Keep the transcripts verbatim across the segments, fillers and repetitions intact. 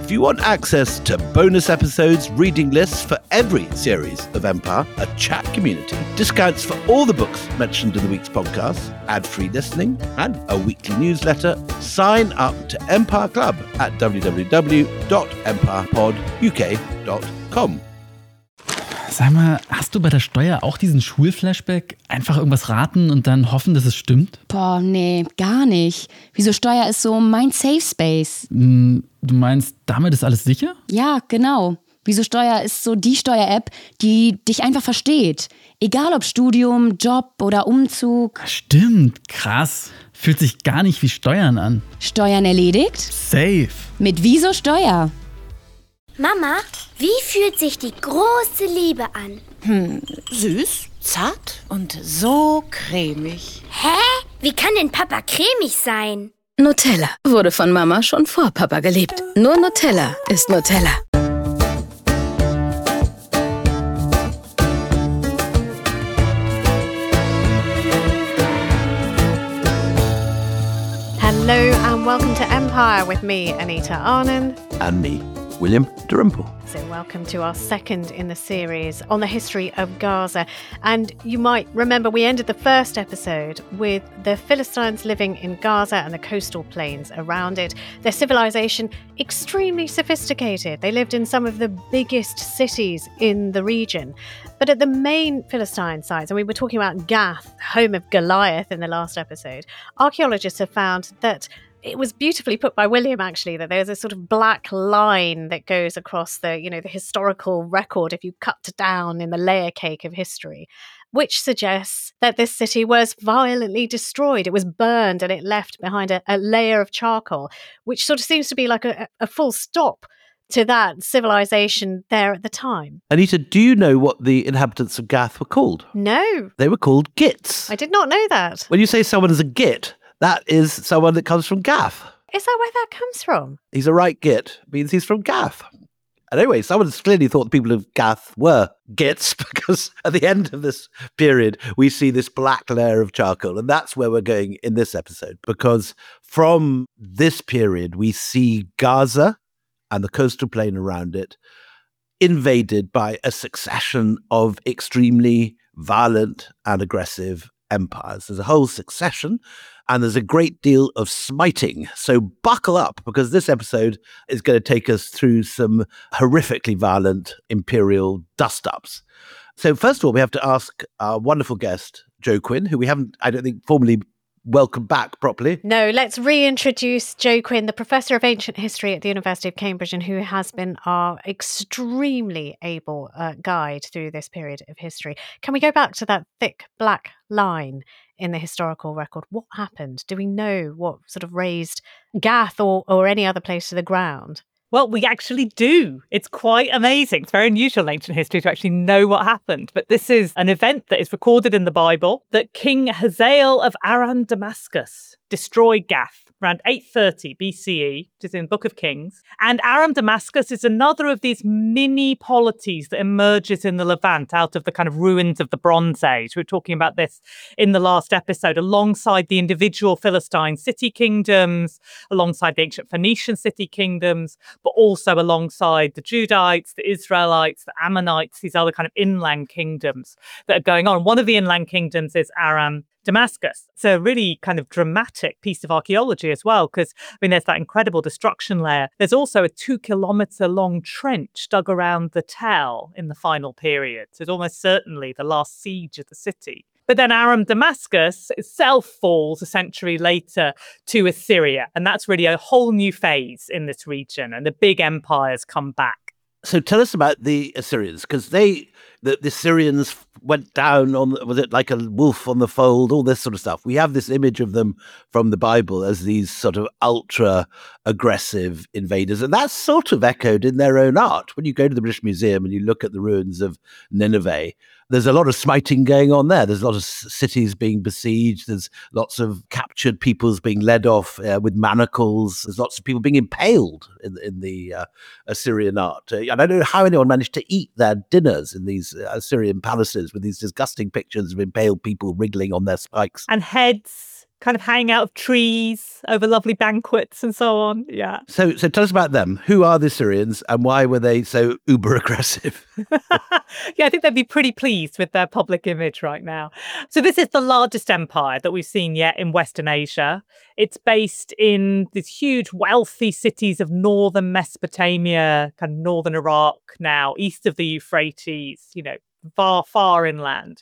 If you want access to bonus episodes, reading lists for every series of Empire, a chat community, discounts for all the books mentioned in the week's podcast, ad-free listening, and a weekly newsletter, sign up to Empire Club at w w w dot empire pod u k dot com. Sag mal, hast du bei der Steuer auch diesen Schulflashback? Einfach irgendwas raten und dann hoffen, dass es stimmt? Boah, nee, gar nicht. Wieso Steuer ist so mein Safe Space? Hm, du meinst, damit ist alles sicher? Ja, genau. Wieso Steuer ist so die Steuer-App, die dich einfach versteht. Egal ob Studium, Job oder Umzug. Stimmt, krass. Fühlt sich gar nicht wie Steuern an. Steuern erledigt? Safe. Mit Wieso Steuer? Mama, wie fühlt sich die große Liebe an? Hm, süß, zart und so cremig. Hä? Wie kann denn Papa cremig sein? Nutella wurde von Mama schon vor Papa geliebt. Nur Nutella ist Nutella. Hello and welcome to Empire with me, Anita Arnon. And me, William Dalrymple. So welcome to our second in the series on the history of Gaza. And you might remember we ended the first episode with the Philistines living in Gaza and the coastal plains around it. Their civilization extremely sophisticated. They lived in some of the biggest cities in the region. But at the main Philistine sites, and we were talking about Gath, home of Goliath in the last episode, archaeologists have found that it was beautifully put by William, actually, that there's a sort of black line that goes across the, you know, the historical record if you cut down in the layer cake of history, which suggests that this city was violently destroyed. It was burned and it left behind a, a layer of charcoal, which sort of seems to be like a, a full stop to that civilization there at the time. Anita, do you know what the inhabitants of Gath were called? No. They were called Gits. I did not know that. When you say someone is a Git, that is someone that comes from Gath. Is that where that comes from? He's a right Git, means he's from Gath. And anyway, someone's clearly thought the people of Gath were Gits, because at the end of this period, we see this black layer of charcoal. And that's where we're going in this episode, because from this period, we see Gaza and the coastal plain around it invaded by a succession of extremely violent and aggressive empires. There's a whole succession, and there's a great deal of smiting. So buckle up, because this episode is going to take us through some horrifically violent imperial dust-ups. So first of all, we have to ask our wonderful guest, Jo Quinn, who we haven't, I don't think, formally welcomed back properly. No, let's reintroduce Jo Quinn, the Professor of Ancient History at the University of Cambridge, and who has been our extremely able uh, guide through this period of history. Can we go back to that thick black line in the historical record? What happened? Do we know what sort of raised Gath or, or any other place to the ground? Well, we actually do. It's quite amazing. It's very unusual in ancient history to actually know what happened. But this is an event that is recorded in the Bible, that King Hazael of Aram Damascus destroyed Gath around eight thirty B C E, which is in the Book of Kings. And Aram Damascus is another of these mini polities that emerges in the Levant out of the kind of ruins of the Bronze Age. We were talking about this in the last episode, alongside the individual Philistine city kingdoms, alongside the ancient Phoenician city kingdoms, but also alongside the Judites, the Israelites, the Ammonites, these other kind of inland kingdoms that are going on. One of the inland kingdoms is Aram Damascus. It's a really kind of dramatic piece of archaeology as well, because I mean, there's that incredible destruction layer. There's also a two kilometre long trench dug around the Tell in the final period. So it's almost certainly the last siege of the city. But then Aram Damascus itself falls a century later to Assyria. And that's really a whole new phase in this region. And the big empires come back. So tell us about the Assyrians, because they, the, the Assyrians went down on, was it like a wolf on the fold, all this sort of stuff. We have this image of them from the Bible as these sort of ultra aggressive invaders. And that's sort of echoed in their own art. When you go to the British Museum and you look at the ruins of Nineveh, there's a lot of smiting going on there. There's a lot of cities being besieged. There's lots of captured peoples being led off uh, with manacles. There's lots of people being impaled in, in the uh, Assyrian art. Uh, and I don't know how anyone managed to eat their dinners in these Assyrian palaces with these disgusting pictures of impaled people wriggling on their spikes. And heads kind of hang out of trees over lovely banquets and so on. Yeah. So, so tell us about them. Who are the Assyrians and why were they so uber aggressive? Yeah, I think they'd be pretty pleased with their public image right now. So this is the largest empire that we've seen yet in Western Asia. It's based in these huge, wealthy cities of northern Mesopotamia, kind of northern Iraq now, east of the Euphrates, you know, far, far inland.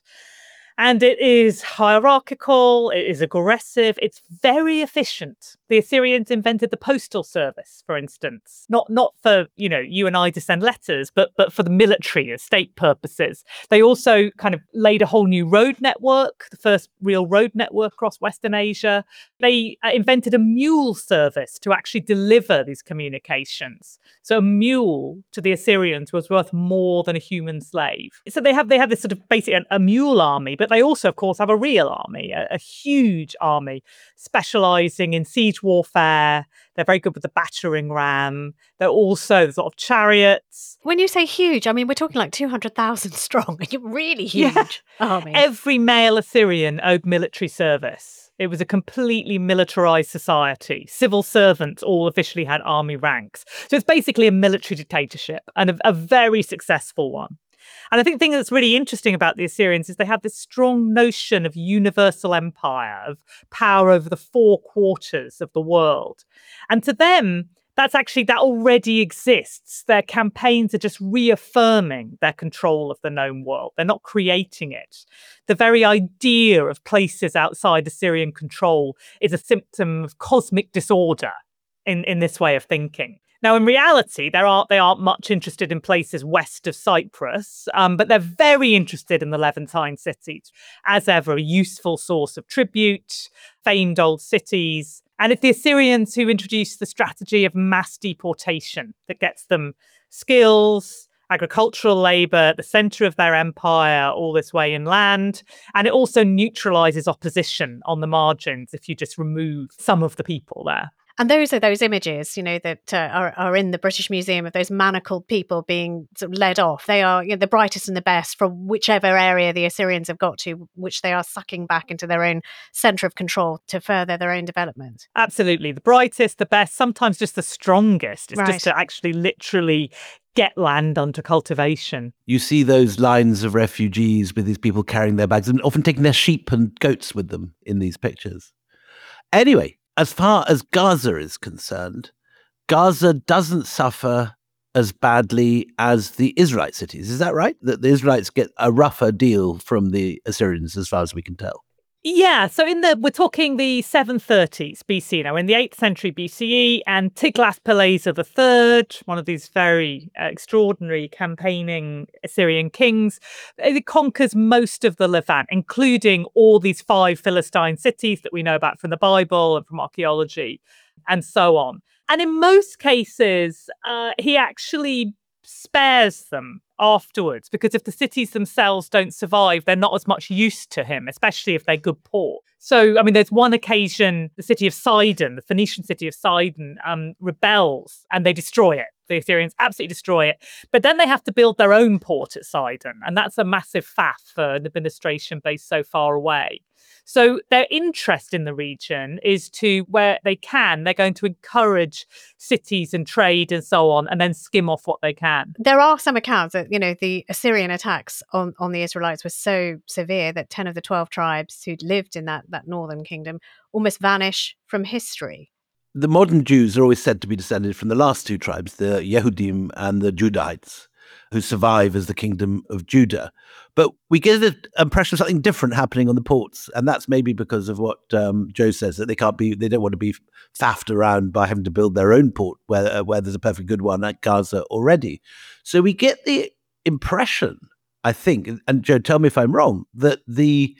And it is hierarchical, it is aggressive, it's very efficient. The Assyrians invented the postal service, for instance, not not for, you know, you and I to send letters, but but for the military and state purposes. They also kind of laid a whole new road network, the first real road network across Western Asia. They uh, invented a mule service to actually deliver these communications. So a mule to the Assyrians was worth more than a human slave. So they have they have this sort of basically a, a mule army, but they also, of course, have a real army, a, a huge army specializing in siege warfare. They're very good with the battering ram. They're also sort of chariots. When you say huge, I mean, we're talking like two hundred thousand strong. Really huge Yeah. army. Every male Assyrian owed military service. It was a completely militarized society. Civil servants all officially had army ranks. So it's basically a military dictatorship, and a, a very successful one. And I think the thing that's really interesting about the Assyrians is they have this strong notion of universal empire, of power over the four quarters of the world. And to them, that's actually, that already exists. Their campaigns are just reaffirming their control of the known world. They're not creating it. The very idea of places outside Assyrian control is a symptom of cosmic disorder in, in this way of thinking. Now, in reality, there aren't, they aren't much interested in places west of Cyprus, um, but they're very interested in the Levantine cities. As ever, a useful source of tribute, famed old cities. And it's the Assyrians who introduced the strategy of mass deportation that gets them skills, agricultural labor at the center of their empire, all this way inland. And it also neutralizes opposition on the margins if you just remove some of the people there. And those are those images, you know, that uh, are, are in the British Museum of those manacled people being sort of led off. They are, you know, the brightest and the best from whichever area the Assyrians have got to, which they are sucking back into their own centre of control to further their own development. Absolutely. The brightest, the best, sometimes just the strongest. It's Right. just to actually literally get land under cultivation. You see those lines of refugees with these people carrying their bags and often taking their sheep and goats with them in these pictures. Anyway, as far as Gaza is concerned, Gaza doesn't suffer as badly as the Israelite cities. Is that right? That the Israelites get a rougher deal from the Assyrians as far as we can tell? Yeah, so in the we're talking the seven thirties B C now, in the eighth century B C E, and Tiglath-Pileser the third, one of these very uh, extraordinary campaigning Assyrian kings, it conquers most of the Levant, including all these five Philistine cities that we know about from the Bible and from archaeology, and so on. And in most cases, uh, he actually spares them afterwards, because if the cities themselves don't survive, they're not as much use to him, especially if they're good port. So, I mean, there's one occasion, the city of Sidon, the Phoenician city of Sidon, um, rebels and they destroy it. The Assyrians absolutely destroy it. But then they have to build their own port at Sidon. And that's a massive faff for an administration based so far away. So their interest in the region is to, where they can, they're going to encourage cities and trade and so on, and then skim off what they can. There are some accounts that, you know, the Assyrian attacks on, on the Israelites were so severe that ten of the twelve tribes who'd lived in that, that northern kingdom almost vanish from history. The modern Jews are always said to be descended from the last two tribes, the Yehudim and the Judahites, who survive as the kingdom of Judah. But we get the impression of something different happening on the ports, and that's maybe because of what um, Joe says, that they can't be, they don't want to be faffed around by having to build their own port where uh, where there's a perfectly good one at Gaza already. So we get the impression, I think, and Joe, tell me if I'm wrong, that the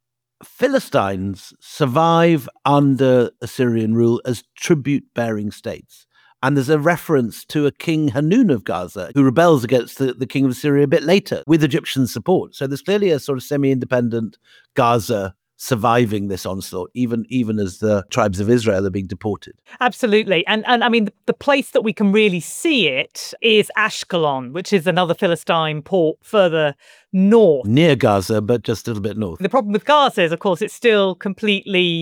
Philistines survive under Assyrian rule as tribute-bearing states. And there's a reference to a King Hanun of Gaza who rebels against the, the king of Assyria a bit later with Egyptian support. So there's clearly a sort of semi-independent Gaza surviving this onslaught, even even as the tribes of Israel are being deported. Absolutely. And, and I mean, the, the place that we can really see it is Ashkelon, which is another Philistine port further north. Near Gaza, but just a little bit north. The problem with Gaza is, of course, it's still completely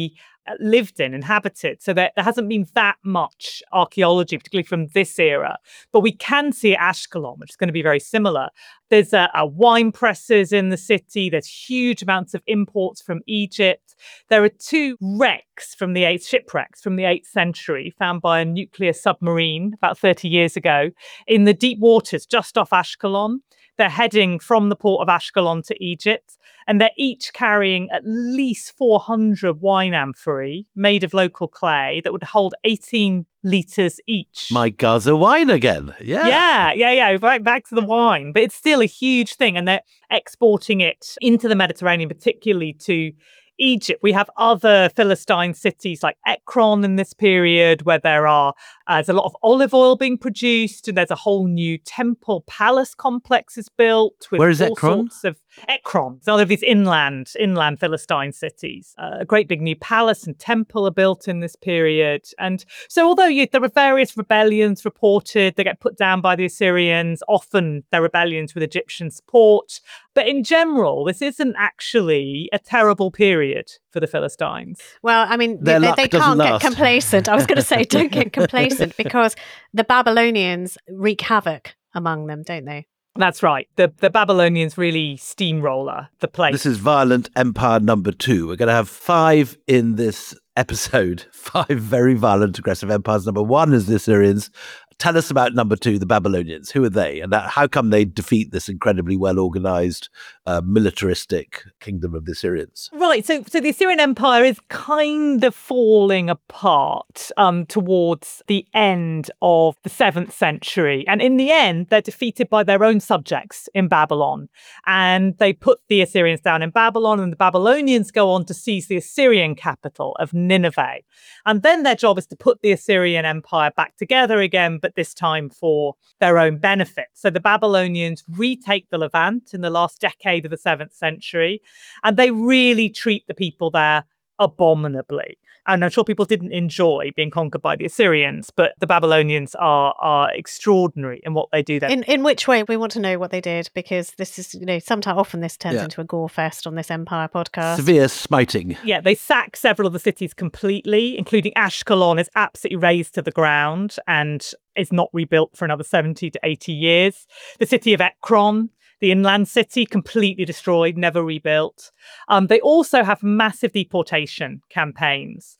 lived in, inhabited. So there, there hasn't been that much archaeology, particularly from this era. But we can see at Ashkelon, which is going to be very similar. There's a, a wine presses in the city. There's huge amounts of imports from Egypt. There are two wrecks from the eighth shipwrecks from the eighth century found by a nuclear submarine about thirty years ago in the deep waters just off Ashkelon. They're heading from the port of Ashkelon to Egypt, and they're each carrying at least four hundred wine amphorae made of local clay that would hold eighteen litres each. My Gaza wine again. Yeah. Yeah, yeah, yeah. Right back to the wine. But it's still a huge thing. And they're exporting it into the Mediterranean, particularly to Egypt. We have other Philistine cities like Ekron in this period where there are uh, there's a lot of olive oil being produced, and there's a whole new temple palace complex is built with Where is all Ekron? sorts of Ekron. So all of these inland inland Philistine cities. Uh, a great big new palace and temple are built in this period. And so although you, there are various rebellions reported, they get put down by the Assyrians, often they're rebellions with Egyptian support. But in general, this isn't actually a terrible period for the Philistines. Well, I mean, Their they, luck they doesn't can't get last. complacent. I was going to say, don't get complacent because the Babylonians wreak havoc among them, don't they? That's right. The the Babylonians really steamroller the place. This is Violent Empire number two. We're going to have five in this episode. Five very violent, aggressive empires. Number one is the Assyrians. Tell us about number two, the Babylonians. Who are they? And how come they defeat this incredibly well-organized, uh, militaristic kingdom of the Assyrians? Right. So so the Assyrian Empire is kind of falling apart um, towards the end of the seventh century. And in the end, they're defeated by their own subjects in Babylon. And they put the Assyrians down in Babylon, and the Babylonians go on to seize the Assyrian capital of Nineveh. And then their job is to put the Assyrian Empire back together again, but this time for their own benefit. So the Babylonians retake the Levant in the last decade of the seventh century, and they really treat the people there abominably. And I'm sure people didn't enjoy being conquered by the Assyrians, but the Babylonians are are extraordinary in what they do there. In in which way? We want to know what they did, because this is, you know, sometimes often this turns Yeah. into a gore fest on this Empire podcast. Severe smiting. Yeah, they sack several of the cities completely, including Ashkelon is absolutely razed to the ground and is not rebuilt for another seventy to eighty years. The city of Ekron, the inland city, completely destroyed, never rebuilt. Um, they also have massive deportation campaigns.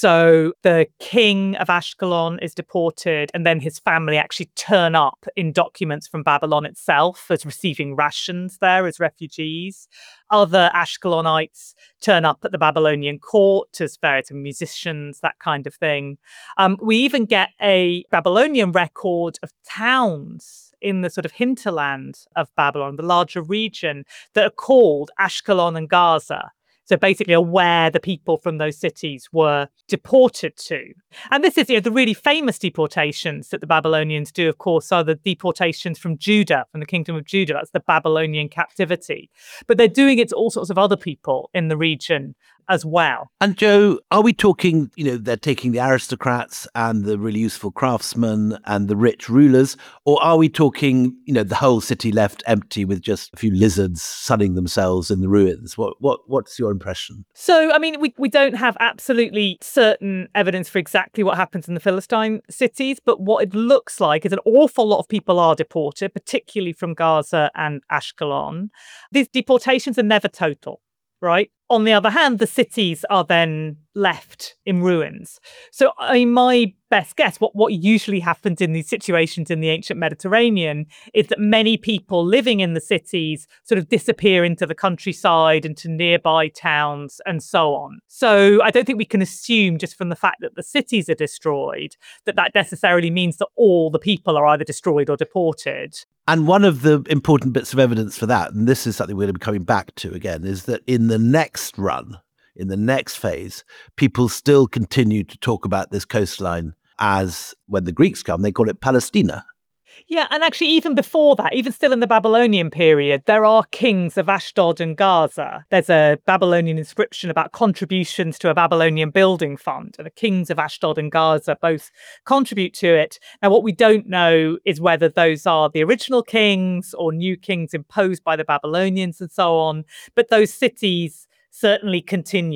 So the king of Ashkelon is deported, and then his family actually turn up in documents from Babylon itself as receiving rations there as refugees. Other Ashkelonites turn up at the Babylonian court as various musicians, that kind of thing. Um, we even get a Babylonian record of towns in the sort of hinterland of Babylon, the larger region, that are called Ashkelon and Gaza. So basically are where the people from those cities were deported to. And this is, you know, the really famous deportations that the Babylonians do, of course, are the deportations from Judah, from the kingdom of Judah. That's the Babylonian captivity. But they're doing it to all sorts of other people in the region as well. And Joe, are we talking, you know, they're taking the aristocrats and the really useful craftsmen and the rich rulers, or are we talking, you know, the whole city left empty with just a few lizards sunning themselves in the ruins? What what what's your impression? So, I mean, we, we don't have absolutely certain evidence for exactly what happens in the Philistine cities, but what it looks like is an awful lot of people are deported, particularly from Gaza and Ashkelon. These deportations are never total, right? On the other hand, the cities are then left in ruins. So I mean, my best guess, what, what usually happens in these situations in the ancient Mediterranean is that many people living in the cities sort of disappear into the countryside, into nearby towns and so on. So I don't think we can assume just from the fact that the cities are destroyed that that necessarily means that all the people are either destroyed or deported. And one of the important bits of evidence for that, and this is something we're going to be coming back to again, is that in the next run, in the next phase, people still continue to talk about this coastline as, when the Greeks come, they call it Palestina. Yeah, and actually even before that, even still in the Babylonian period, there are kings of Ashdod and Gaza. There's a Babylonian inscription about contributions to a Babylonian building fund, and the kings of Ashdod and Gaza both contribute to it. Now, what we don't know is whether those are the original kings or new kings imposed by the Babylonians and so on, but those cities certainly continue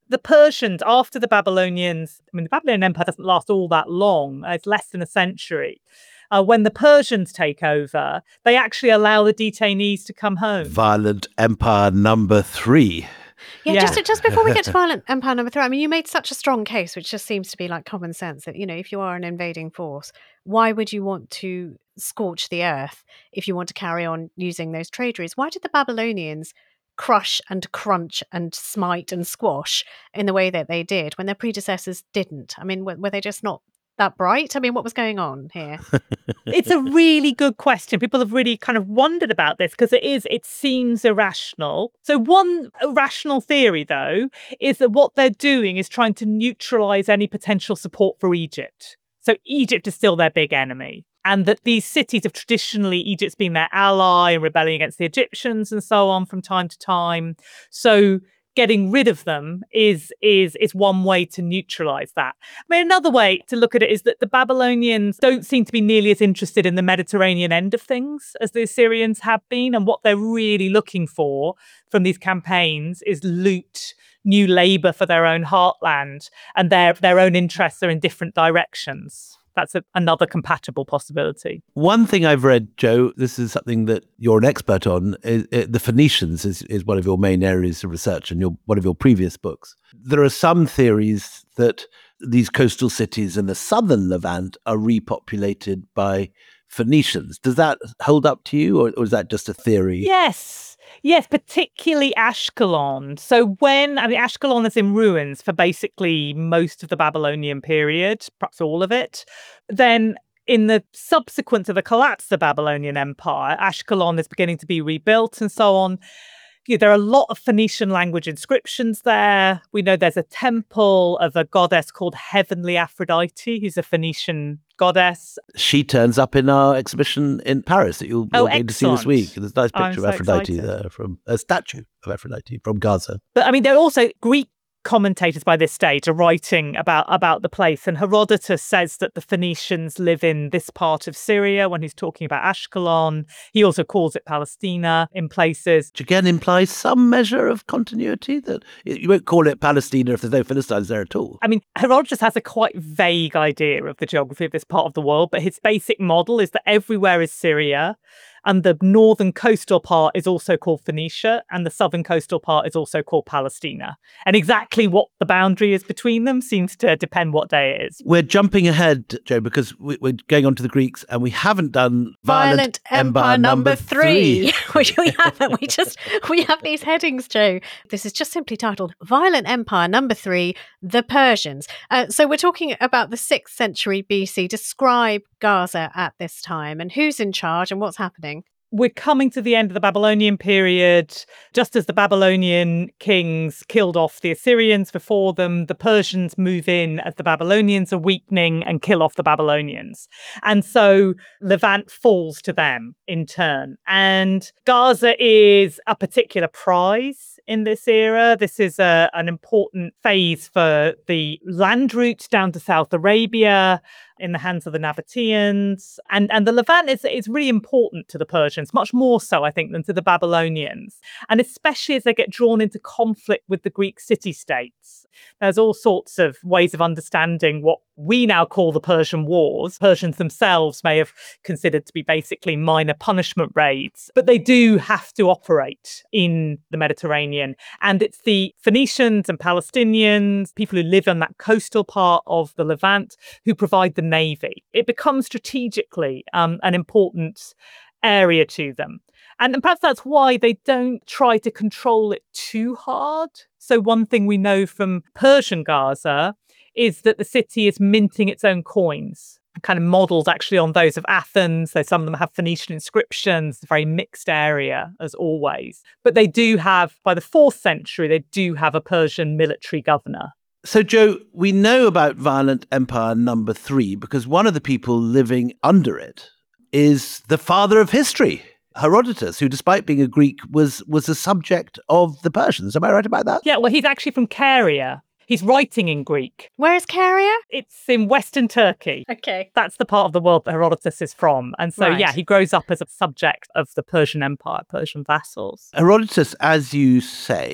The Persians, after the Babylonians, I mean, the Babylonian Empire doesn't last all that long. It's less than a century. Uh, when the Persians take over, they actually allow the detainees to come home. Violent Empire number three. Yeah, Yeah. just just before we get to Violent Empire number three, I mean, you made such a strong case, which just seems to be like common sense, that, you know, if you are an invading force, why would you want to scorch the earth if you want to carry on using those trade routes? Why did the Babylonians crush and crunch and smite and squash in the way that they did when their predecessors didn't? I mean, were, were they just not that bright? I mean, what was going on here? It's a really good question. People have really kind of wondered about this because it is, it seems irrational. So one irrational theory, though, is that what they're doing is trying to neutralize any potential support for Egypt. So Egypt is still their big enemy. And that these cities have traditionally, Egypt's been their ally and rebelling against the Egyptians and so on from time to time. So getting rid of them is is is one way to neutralize that. I mean, another way to look at it is that the Babylonians don't seem to be nearly as interested in the Mediterranean end of things as the Assyrians have been. And what they're really looking for from these campaigns is loot, new labor for their own heartland, and their their own interests are in different directions. That's a, another compatible possibility. One thing I've read, Joe, this is something that you're an expert on, is, uh, the Phoenicians is, is one of your main areas of research in your, one of your previous books. There are some theories that these coastal cities in the southern Levant are repopulated by Phoenicians. Does that hold up to you, or, or is that just a theory? Yes. Yes, particularly Ashkelon. So when, I mean, Ashkelon is in ruins for basically most of the Babylonian period, perhaps all of it. Then in the subsequent to the collapse of the Babylonian Empire, Ashkelon is beginning to be rebuilt and so on. You know, there are a lot of Phoenician language inscriptions there. We know there's a temple of a goddess called Heavenly Aphrodite, who's a Phoenician goddess. She turns up in our exhibition in Paris that you'll, Oh, you're going to see this excellent. week. There's a nice I'm picture so of Aphrodite excited. there, from a statue of Aphrodite from Gaza. But I mean, there are also Greek commentators by this stage are writing about, about the place. And Herodotus says that the Phoenicians live in this part of Syria when he's talking about Ashkelon. He also calls it Palestina in places. Which again implies some measure of continuity, that you won't call it Palestina if there's no Philistines there at all. I mean, Herodotus has a quite vague idea of the geography of this part of the world, but his basic model is that everywhere is Syria. And the northern coastal part is also called Phoenicia, and the southern coastal part is also called Palestina. And exactly what the boundary is between them seems to depend what day it is. We're jumping ahead, Joe, because we, we're going on to the Greeks, and we haven't done Violent Empire number three, which we haven't. We just, we have these headings, Joe. This is just simply titled Violent Empire number three, the Persians. Uh, so we're talking about the sixth century B C. Describe Gaza at this time and who's in charge and what's happening. We're coming to the end of the Babylonian period. Just as the Babylonian kings killed off the Assyrians before them, the Persians move in as the Babylonians are weakening and kill off the Babylonians. And so Levant falls to them in turn. And Gaza is a particular prize in this era. This is a, an important phase for the land route down to South Arabia, in the hands of the Nabateans. And, and the Levant is, is really important to the Persians, much more so, I think, than to the Babylonians. And especially as they get drawn into conflict with the Greek city-states. There's all sorts of ways of understanding what we now call the Persian Wars. Persians themselves may have considered to be basically minor punishment raids, but they do have to operate in the Mediterranean. And it's the Phoenicians and Palestinians, people who live on that coastal part of the Levant, who provide the navy. It becomes strategically um, an important area to them. And, and perhaps that's why they don't try to control it too hard. So one thing we know from Persian Gaza is that the city is minting its own coins, kind of modelled actually on those of Athens. So some of them have Phoenician inscriptions, a very mixed area as always. But they do have, by the fourth century, they do have a Persian military governor. So, Joe, we know about Violent Empire number three because one of the people living under it is the father of history, Herodotus, who, despite being a Greek, was was a subject of the Persians. Am I right about that? Yeah, well, he's actually from Caria. He's writing in Greek. Where is Caria? It's in Western Turkey. Okay. That's the part of the world that Herodotus is from. And so, Right. yeah, he grows up as a subject of the Persian Empire, Persian vassals. Herodotus, as you say,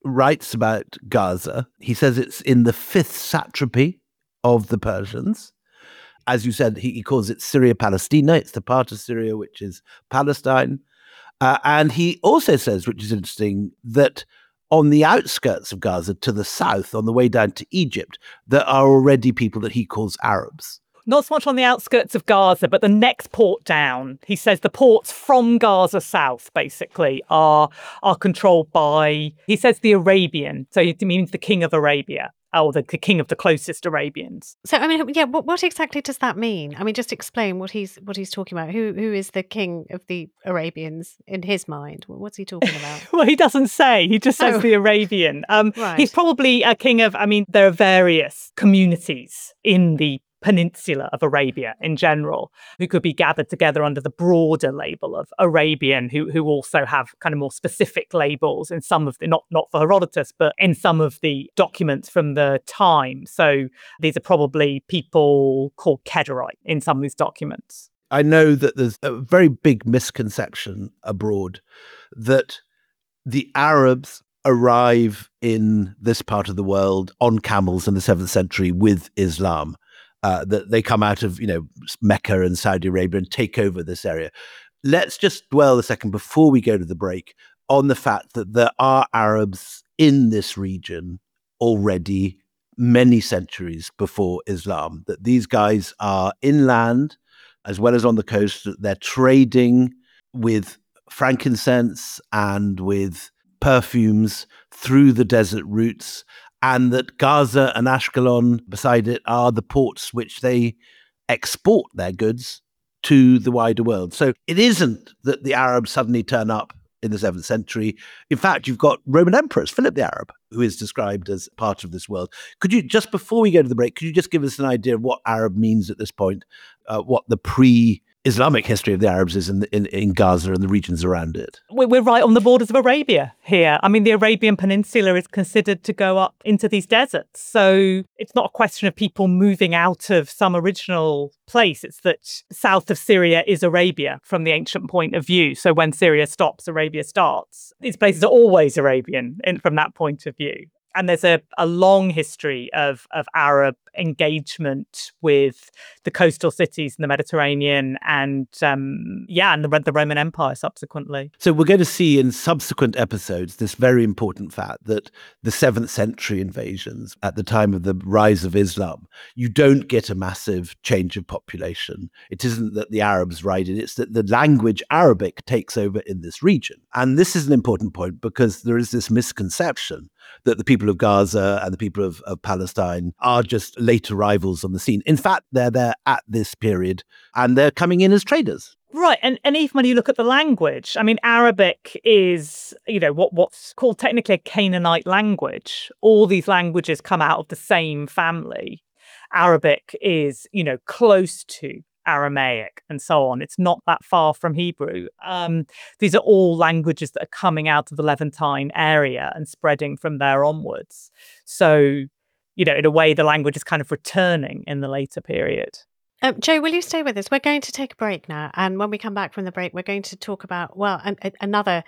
writes about Gaza. He says it's in the fifth satrapy of the Persians. As you said, he, he calls it Syria Palestina. It's the part of Syria which is Palestine. Uh, and he also says, which is interesting, that on the outskirts of Gaza, to the south, on the way down to Egypt, there are already people that he calls Arabs. Not so much on the outskirts of Gaza, but the next port down. He says the ports from Gaza south, basically, are are controlled by, he says, the Arabian. So he means the king of Arabia, or the, the king of the closest Arabians. So, I mean, yeah, what, what exactly does that mean? I mean, just explain what he's what he's talking about. Who Who is the king of the Arabians in his mind? What's he talking about? Well, he doesn't say. He just says Oh. the Arabian. Um, Right. He's probably a king of, I mean, there are various communities in the peninsula of Arabia in general who could be gathered together under the broader label of Arabian, who who also have kind of more specific labels in some of the, not not for Herodotus, but in some of the documents from the time. So these are probably people called Kedorite in some of these documents. I know that there's a very big misconception abroad that the Arabs arrive in this part of the world on camels in the seventh century with Islam. Uh, that they come out of, you know, Mecca and Saudi Arabia and take over this area. Let's just dwell a second before we go to the break on the fact that there are Arabs in this region already many centuries before Islam, that these guys are inland as well as on the coast, that they're trading with frankincense and with perfumes through the desert routes, and that Gaza and Ashkelon beside it are the ports which they export their goods to the wider world. So it isn't that the Arabs suddenly turn up in the seventh century. In fact, you've got Roman emperors, Philip the Arab, who is described as part of this world. Could you, just before we go to the break, could you just give us an idea of what Arab means at this point, uh, what the pre- Islamic history of the Arabs is in, in in Gaza and the regions around it? We're right on the borders of Arabia here. I mean, the Arabian Peninsula is considered to go up into these deserts. So it's not a question of people moving out of some original place. It's that south of Syria is Arabia from the ancient point of view. So when Syria stops, Arabia starts. These places are always Arabian in, from that point of view. And there's a, a long history of, of Arab engagement with the coastal cities in the Mediterranean and, um, yeah, and the, the Roman Empire subsequently. So we're going to see in subsequent episodes this very important fact that the seventh century invasions at the time of the rise of Islam, you don't get a massive change of population. It isn't that the Arabs ride in, it's that the language Arabic takes over in this region. And this is an important point because there is this misconception that the people of Gaza and the people of, of Palestine are just late arrivals on the scene. In fact, they're there at this period and they're coming in as traders. Right. And, and even when you look at the language, I mean, Arabic is, you know, what, what's called technically a Canaanite language. All these languages come out of the same family. Arabic is, you know, close to Aramaic and so on. It's not that far from Hebrew. Um, these are all languages that are coming out of the Levantine area and spreading from there onwards. So, you know, in a way, the language is kind of returning in the later period. Um, Joe, will you stay with us? We're going to take a break now. And when we come back from the break, we're going to talk about, well, an, a, another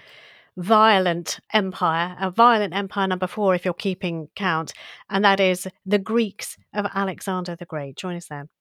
violent empire, a violent empire number four, if you're keeping count. And that is the Greeks of Alexander the Great. Join us then.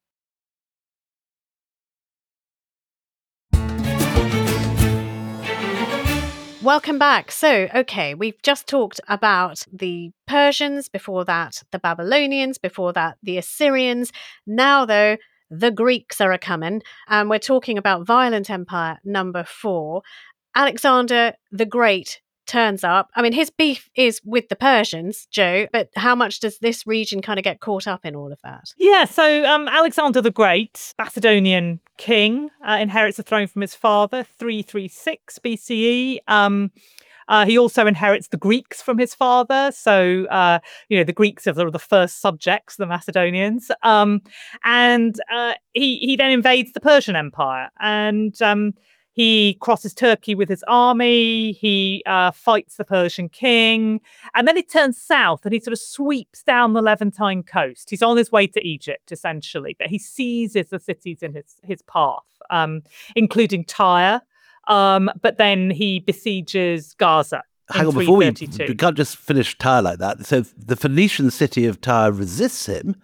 Welcome back. So, okay, we've just talked about the Persians, before that, the Babylonians, before that, the Assyrians. Now, though, the Greeks are a-coming, and we're talking about violent empire number four. Alexander the Great turns up. I mean, his beef is with the Persians, Joe, but how much does this region kind of get caught up in all of that? Yeah, so um, Alexander the Great, Macedonian king, uh, inherits the throne from his father, three thirty-six B C E. Um, uh, he also inherits the Greeks from his father. So, uh, you know, the Greeks are the first subjects, the Macedonians. Um, and uh, he, he then invades the Persian Empire and um, he crosses Turkey with his army. He uh, fights the Persian king. And then he turns south and he sort of sweeps down the Levantine coast. He's on his way to Egypt, essentially. But he seizes the cities in his, his path, um, including Tyre. Um, but then he besieges Gaza Hang on, before we, we can't just finish Tyre like that. So the Phoenician city of Tyre resists him,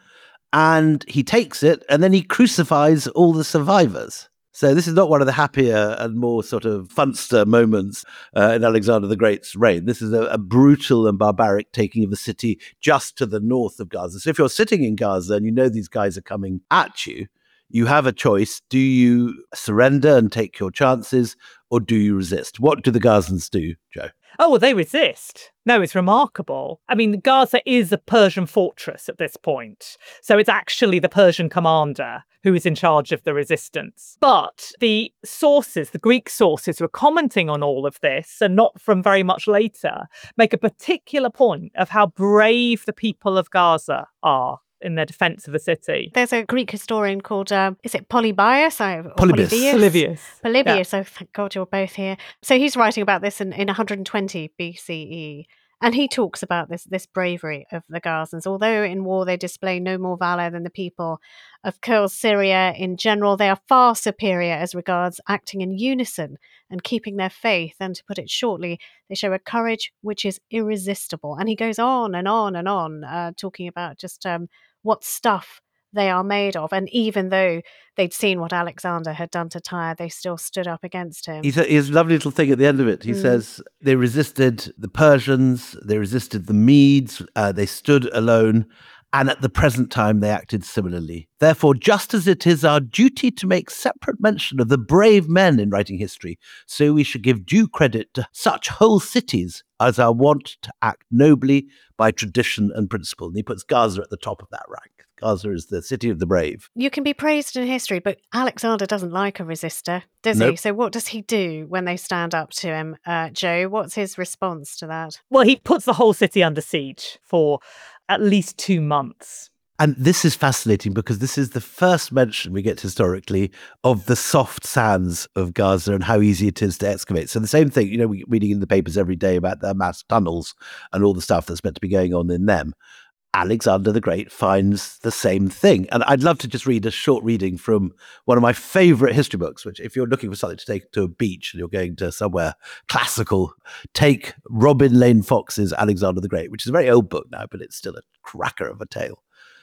and he takes it, and then he crucifies all the survivors. So this is not one of the happier and more sort of funster moments uh, in Alexander the Great's reign. This is a, a brutal and barbaric taking of a city just to the north of Gaza. So if you're sitting in Gaza and you know these guys are coming at you, you have a choice. Do you surrender and take your chances, or do you resist? What do the Gazans do, Joe? Oh, well, they resist. No, it's remarkable. I mean, Gaza is a Persian fortress at this point. So it's actually the Persian commander who is in charge of the resistance. But the sources, the Greek sources who are commenting on all of this, and not from very much later, make a particular point of how brave the people of Gaza are in their defense of the city. There's a Greek historian called, um, is it Polybius? Or Polybius. Polybius. Polybius. Polybius. Yeah. Oh, thank God you're both here. So he's writing about this in, in one hundred twenty B C E. And he talks about this this bravery of the Gazans. Although in war they display no more valor than the people of Kurd Syria in general, they are far superior as regards acting in unison and keeping their faith. And to put it shortly, they show a courage which is irresistible. And he goes on and on and on, uh, talking about just um, what stuff they are made of. And even though they'd seen what Alexander had done to Tyre, they still stood up against him. He has a lovely little thing at the end of it. He mm. says they resisted the Persians, they resisted the Medes, uh, they stood alone, and at the present time they acted similarly. Therefore, just as it is our duty to make separate mention of the brave men in writing history, so we should give due credit to such whole cities as are wont to act nobly by tradition and principle. And he puts Gaza at the top of that rank. Gaza is the city of the brave. You can be praised in history, but Alexander doesn't like a resistor, does nope. he? So what does he do when they stand up to him, uh, Joe? What's his response to that? Well, he puts the whole city under siege for at least two months. And this is fascinating because this is the first mention we get historically of the soft sands of Gaza and how easy it is to excavate. So the same thing, you know, we're reading in the papers every day about the mass tunnels and all the stuff that's meant to be going on in them. Alexander the Great finds the same thing. And I'd love to just read a short reading from one of my favorite history books, which if you're looking for something to take to a beach and you're going to somewhere classical, take Robin Lane Fox's Alexander the Great, which is a very old book now, but it's still a cracker of a tale.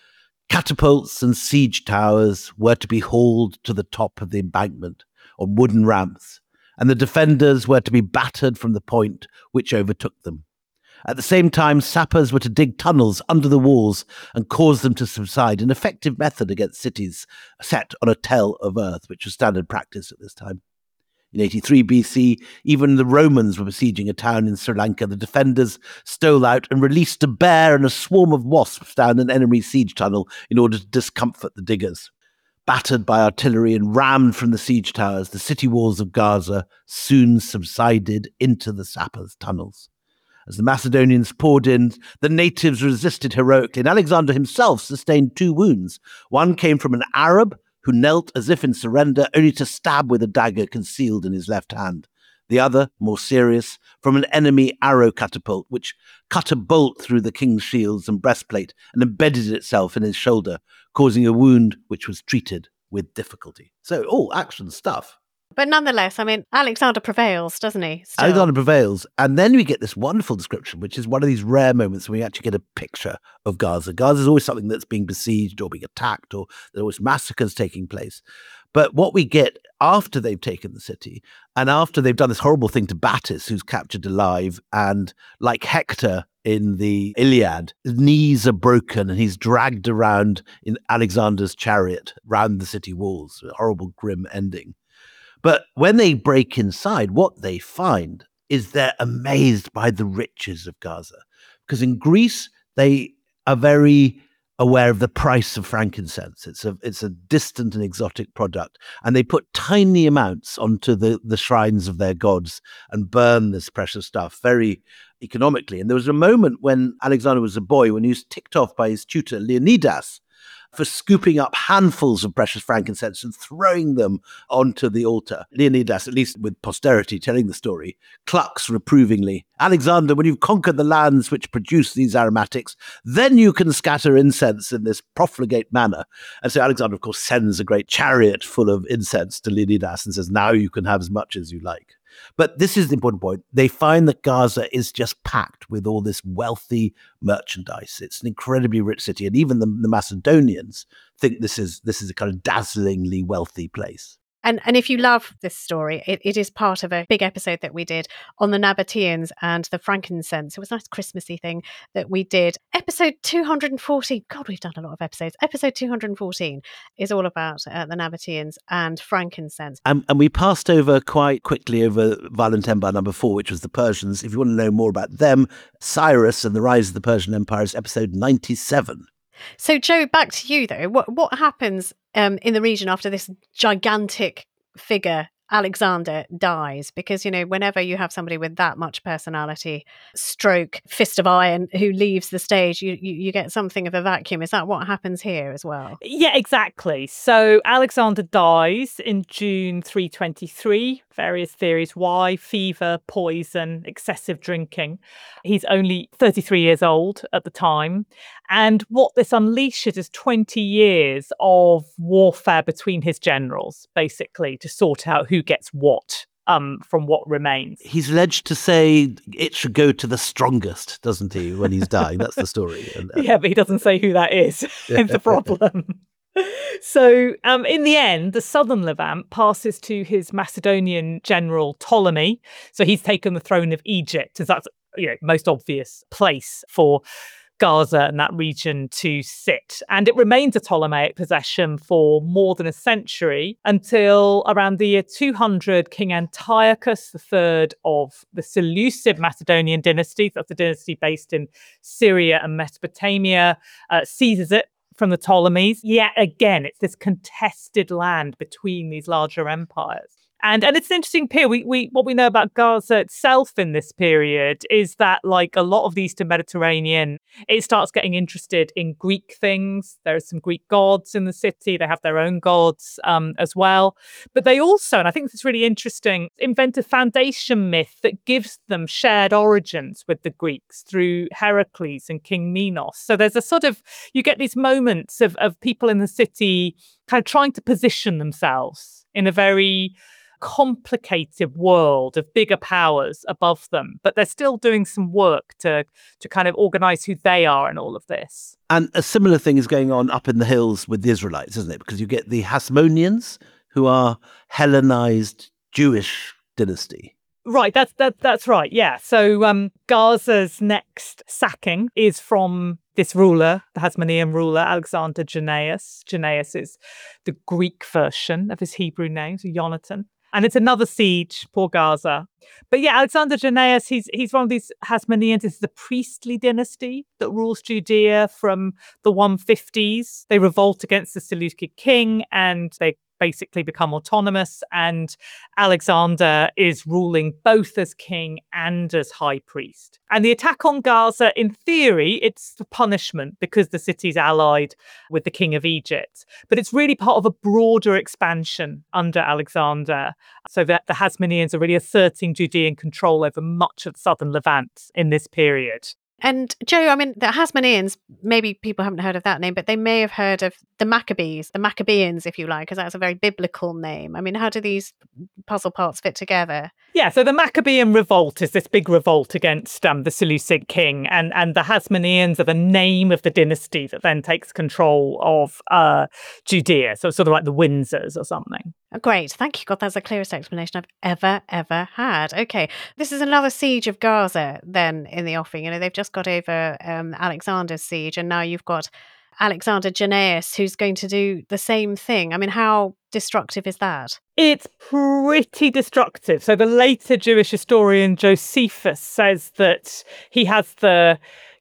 Catapults and siege towers were to be hauled to the top of the embankment on wooden ramps, and the defenders were to be battered from the point which overtook them. At the same time, sappers were to dig tunnels under the walls and cause them to subside, an effective method against cities set on a tell of earth, which was standard practice at this time. In eighty-three B C, even the Romans were besieging a town in Sri Lanka. The defenders stole out and released a bear and a swarm of wasps down an enemy siege tunnel in order to discomfort the diggers. Battered by artillery and rammed from the siege towers, the city walls of Gaza soon subsided into the sappers' tunnels. As the Macedonians poured in, the natives resisted heroically, and Alexander himself sustained two wounds. One came from an Arab who knelt as if in surrender, only to stab with a dagger concealed in his left hand. The other, more serious, from an enemy arrow catapult, which cut a bolt through the king's shields and breastplate and embedded itself in his shoulder, causing a wound which was treated with difficulty. So, all action stuff. But nonetheless, I mean, Alexander prevails, doesn't he? Still? Alexander prevails. And then we get this wonderful description, which is one of these rare moments when we actually get a picture of Gaza. Gaza is always something that's being besieged or being attacked, or there are always massacres taking place. But what we get after they've taken the city, and after they've done this horrible thing to Battus, who's captured alive, and like Hector in the Iliad, his knees are broken and he's dragged around in Alexander's chariot round the city walls. A horrible, grim ending. But when they break inside, what they find is they're amazed by the riches of Gaza. Because in Greece, they are very aware of the price of frankincense. It's a it's a distant and exotic product. And they put tiny amounts onto the, the shrines of their gods and burn this precious stuff very economically. And there was a moment when Alexander was a boy when he was ticked off by his tutor, Leonidas, for scooping up handfuls of precious frankincense and throwing them onto the altar. Leonidas, at least with posterity telling the story, clucks reprovingly, "Alexander, when you've conquered the lands which produce these aromatics, then you can scatter incense in this profligate manner." And so Alexander, of course, sends a great chariot full of incense to Leonidas and says, "Now you can have as much as you like." But this is the important point. They find that Gaza is just packed with all this wealthy merchandise. It's an incredibly rich city. And even the, the Macedonians think this is this is a kind of dazzlingly wealthy place. And and if you love this story, it, it is part of a big episode that we did on the Nabateans and the frankincense. It was a nice Christmassy thing that we did. Episode two hundred fourteen. God, we've done a lot of episodes. Episode two hundred fourteen is all about uh, the Nabateans and frankincense. And, and we passed over quite quickly over Violent Empire number four, which was the Persians. If you want to know more about them, Cyrus and the Rise of the Persian Empire is episode ninety-seven. So, Joe, back to you, though. What what happens um, in the region after this gigantic figure, Alexander, dies? Because, you know, whenever you have somebody with that much personality, stroke, fist of iron, who leaves the stage, you, you, you get something of a vacuum. Is that what happens here as well? Yeah, exactly. So Alexander dies in June three twenty-three. Various theories why: fever, poison, excessive drinking. He's only thirty-three years old at the time. And what this unleashes is twenty years of warfare between his generals, basically, to sort out who gets what um, from what remains. He's alleged to say it should go to the strongest, doesn't he, when he's dying? That's the story. And, uh, Yeah, but he doesn't say who that is. It's the problem. So um, in the end, the southern Levant passes to his Macedonian general Ptolemy. So he's taken the throne of Egypt, as that's, you know, most obvious place for Gaza and that region to sit. And it remains a Ptolemaic possession for more than a century until around the year two hundred, King Antiochus the third of the Seleucid Macedonian dynasty, that's a dynasty based in Syria and Mesopotamia, uh, seizes it from the Ptolemies. Yet again, it's this contested land between these larger empires. And and it's an interesting period. We, we, what we know about Gaza itself in this period is that, like a lot of the Eastern Mediterranean, it starts getting interested in Greek things. There are some Greek gods in the city. They have their own gods um, as well. But they also, and I think this is really interesting, invent a foundation myth that gives them shared origins with the Greeks through Heracles and King Minos. So there's a sort of, you get these moments of, of people in the city kind of trying to position themselves in a very complicated world of bigger powers above them, but they're still doing some work to to kind of organize who they are in all of this. And a similar thing is going on up in the hills with the Israelites, isn't it? Because you get the Hasmoneans, who are Hellenized Jewish dynasty. Right, that's that, that's right, yeah. So um, Gaza's next sacking is from this ruler, the Hasmonean ruler, Alexander Jannaeus. Jannaeus is the Greek version of his Hebrew name, so Jonathan. And it's another siege, poor Gaza. But yeah, Alexander Jannaeus, he's he's one of these Hasmoneans. This is the priestly dynasty that rules Judea from the one fifties. They revolt against the Seleucid king and they basically become autonomous. And Alexander is ruling both as king and as high priest. And the attack on Gaza, in theory, it's the punishment because the city's allied with the king of Egypt. But it's really part of a broader expansion under Alexander, so that the Hasmoneans are really asserting Judean control over much of southern Levant in this period. And Joe, I mean, the Hasmoneans, maybe people haven't heard of that name, but they may have heard of the Maccabees, the Maccabeans, if you like, because that's a very biblical name. I mean, how do these puzzle parts fit together? Yeah, so the Maccabean revolt is this big revolt against um, the Seleucid king, and, and the Hasmoneans are the name of the dynasty that then takes control of uh, Judea. So it's sort of like the Windsors or something. Oh, great. Thank you. God, that's the clearest explanation I've ever, ever had. Okay. This is another siege of Gaza then in the offing. You know, they've just got over um, Alexander's siege, and now you've got Alexander Jannaeus, who's going to do the same thing. I mean, how destructive is that? It's pretty destructive. So the later Jewish historian Josephus says that he has the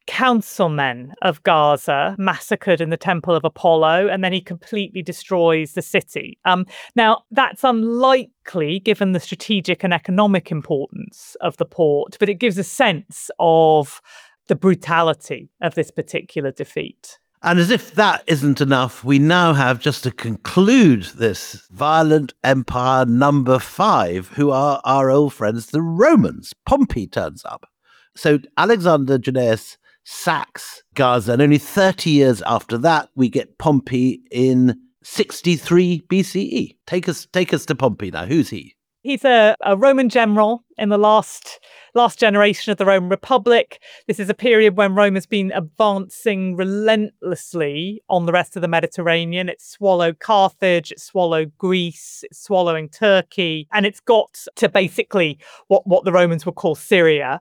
councilmen of Gaza massacred in the Temple of Apollo, and then he completely destroys the city. Um, now, that's unlikely given the strategic and economic importance of the port, but it gives a sense of the brutality of this particular defeat. And as if that isn't enough, we now have, just to conclude this, Violent Empire number five, who are our old friends, the Romans. Pompey turns up. So Alexander Jannaeus sacks Gaza, and only thirty years after that, we get Pompey in sixty-three B C E. Take us, take us to Pompey now. Who's he? He's a, a Roman general in the last last generation of the Roman Republic. This is a period when Rome has been advancing relentlessly on the rest of the Mediterranean. It's swallowed Carthage, it's swallowed Greece, it's swallowing Turkey, and it's got to basically what, what the Romans would call Syria.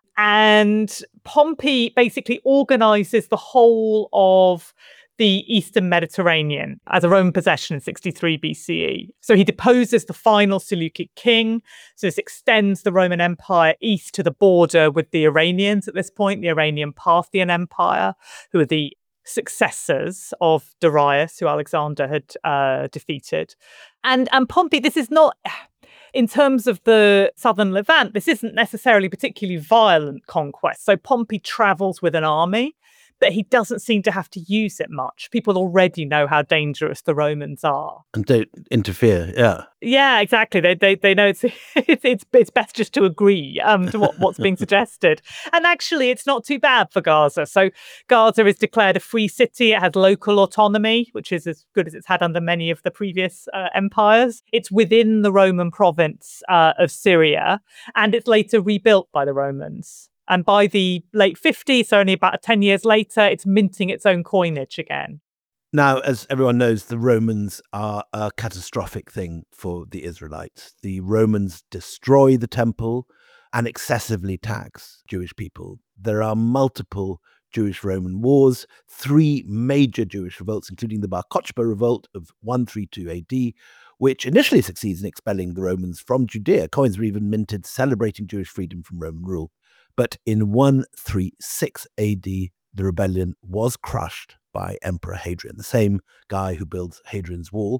And Pompey basically organizes the whole of the Eastern Mediterranean as a Roman possession in sixty-three B C E. So he deposes the final Seleucid king. So this extends the Roman Empire east to the border with the Iranians at this point, the Iranian Parthian Empire, who are the successors of Darius, who Alexander had uh, defeated. And, and Pompey, this is not... In terms of the southern Levant, this isn't necessarily particularly violent conquest. So Pompey travels with an army, but he doesn't seem to have to use it much. People already know how dangerous the Romans are. And don't interfere, yeah. Yeah, exactly. They they they know it's it's it's, it's best just to agree um, to what, what's being suggested. And actually, it's not too bad for Gaza. So Gaza is declared a free city. It has local autonomy, which is as good as it's had under many of the previous uh, empires. It's within the Roman province uh, of Syria, and it's later rebuilt by the Romans. And by the late fifties, so only about ten years later, it's minting its own coinage again. Now, as everyone knows, the Romans are a catastrophic thing for the Israelites. The Romans destroy the temple and excessively tax Jewish people. There are multiple Jewish-Roman wars, three major Jewish revolts, including the Bar Kokhba revolt of one thirty-two A D, which initially succeeds in expelling the Romans from Judea. Coins were even minted celebrating Jewish freedom from Roman rule. But in one thirty-six A D, the rebellion was crushed by Emperor Hadrian, the same guy who builds Hadrian's Wall.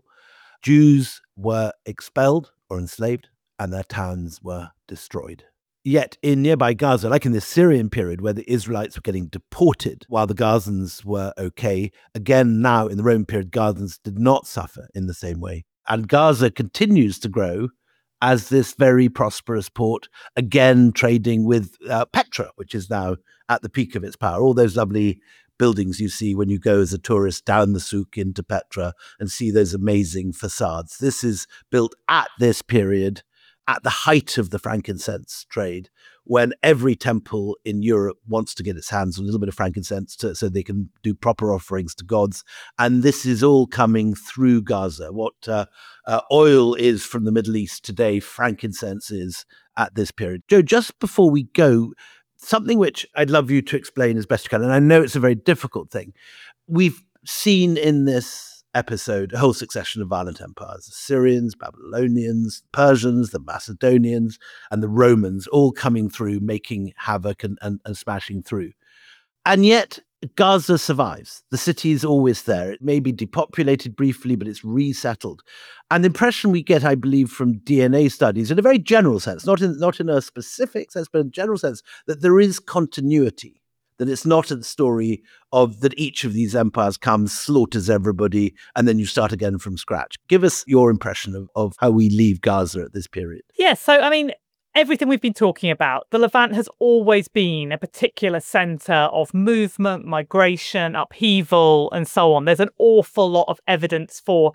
Jews were expelled or enslaved, and their towns were destroyed. Yet in nearby Gaza, like in the Syrian period where the Israelites were getting deported while the Gazans were okay, again now in the Roman period, Gazans did not suffer in the same way. And Gaza continues to grow as this very prosperous port, again trading with uh, Petra, which is now at the peak of its power. All those lovely buildings you see when you go as a tourist down the souk into Petra and see those amazing facades. This is built at this period, at the height of the frankincense trade, when every temple in Europe wants to get its hands on a little bit of frankincense to, so they can do proper offerings to gods. And this is all coming through Gaza. What uh, uh, oil is from the Middle East today, frankincense is at this period. Joe, just before we go, something which I'd love you to explain as best you can, and I know it's a very difficult thing. We've seen in this episode a whole succession of violent empires: the Syrians, Babylonians, Persians, the Macedonians, and the Romans, all coming through, making havoc and, and, and smashing through. And yet Gaza survives. The city is always there. It may be depopulated briefly, but it's resettled. And the impression we get, I believe, from D N A studies, in a very general sense, not in not in a specific sense, but in a general sense, that there is continuity. That it's not a story of that each of these empires comes, slaughters everybody, and then you start again from scratch. Give us your impression of, of how we leave Gaza at this period. Yes, so I mean, everything we've been talking about, the Levant has always been a particular centre of movement, migration, upheaval, and so on. There's an awful lot of evidence for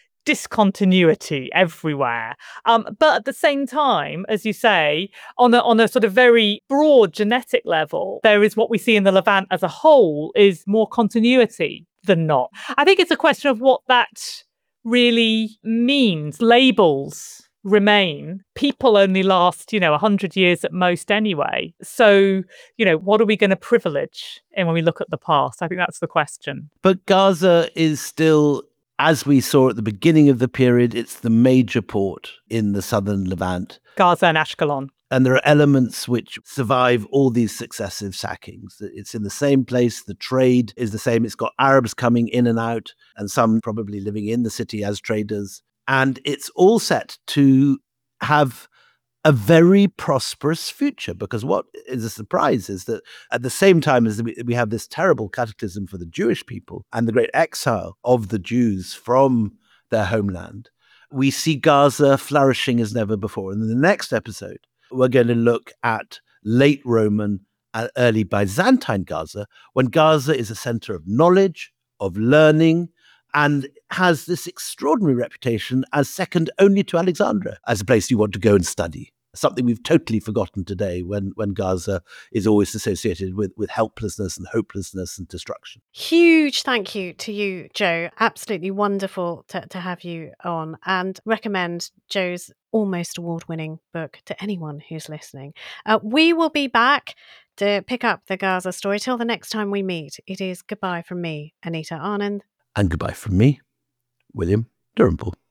discontinuity everywhere. Um, but at the same time, as you say, on a, on a sort of very broad genetic level, there is what we see in the Levant as a whole is more continuity than not. I think it's a question of what that really means. Labels remain. People only last, you know, one hundred years at most anyway. So, you know, what are we going to privilege in when we look at the past? I think that's the question. But Gaza is still, as we saw at the beginning of the period, it's the major port in the southern Levant. Gaza and Ashkelon. And there are elements which survive all these successive sackings. It's in the same place. The trade is the same. It's got Arabs coming in and out, and some probably living in the city as traders. And it's all set to have a very prosperous future, because what is a surprise is that at the same time as we have this terrible cataclysm for the Jewish people and the great exile of the Jews from their homeland, we see Gaza flourishing as never before. And in the next episode, we're going to look at late Roman and early Byzantine Gaza, when Gaza is a center of knowledge, of learning, and has this extraordinary reputation as second only to Alexandria as a place you want to go and study. Something we've totally forgotten today when, when Gaza is always associated with, with helplessness and hopelessness and destruction. Huge thank you to you, Joe. Absolutely wonderful to, to have you on, and recommend Joe's almost award-winning book to anyone who's listening. Uh, we will be back to pick up the Gaza story. Till the next time we meet, it is goodbye from me, Anita Anand. And goodbye from me, William Dalrymple.